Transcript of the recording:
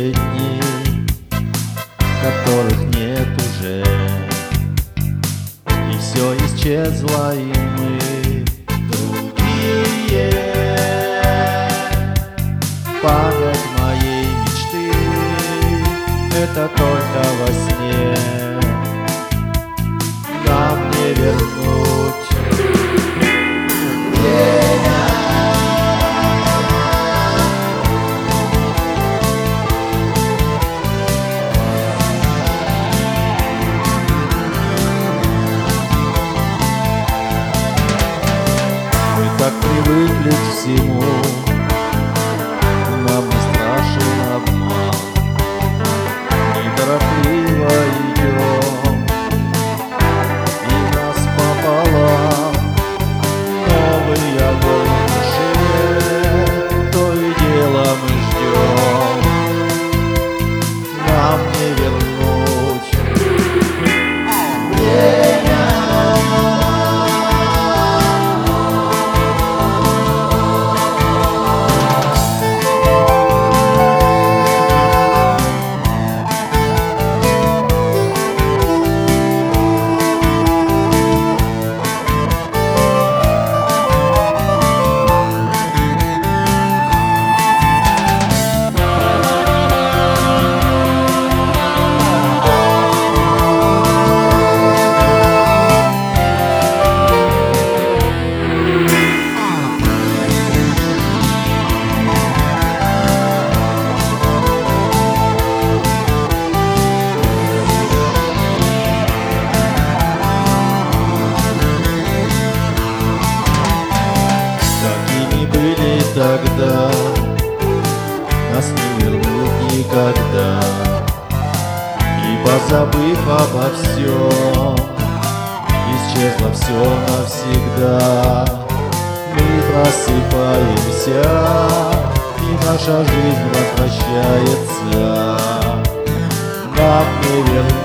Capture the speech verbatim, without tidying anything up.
те дни, которых нет уже, и все исчезло, и мы другие. Память моей мечты — это только во сне. Нам не вернуть время. Мы так привыкли к всему, нам не страшен обман. Неторопливо идем, и нас пополам. Новый огонь в душе, то и дело мы ждем. Нам не вернуть время. Тогда нас не вернут никогда, и, позабыв обо всем, исчезло все навсегда. Мы просыпаемся, и наша жизнь возвращается. Нам не вернуть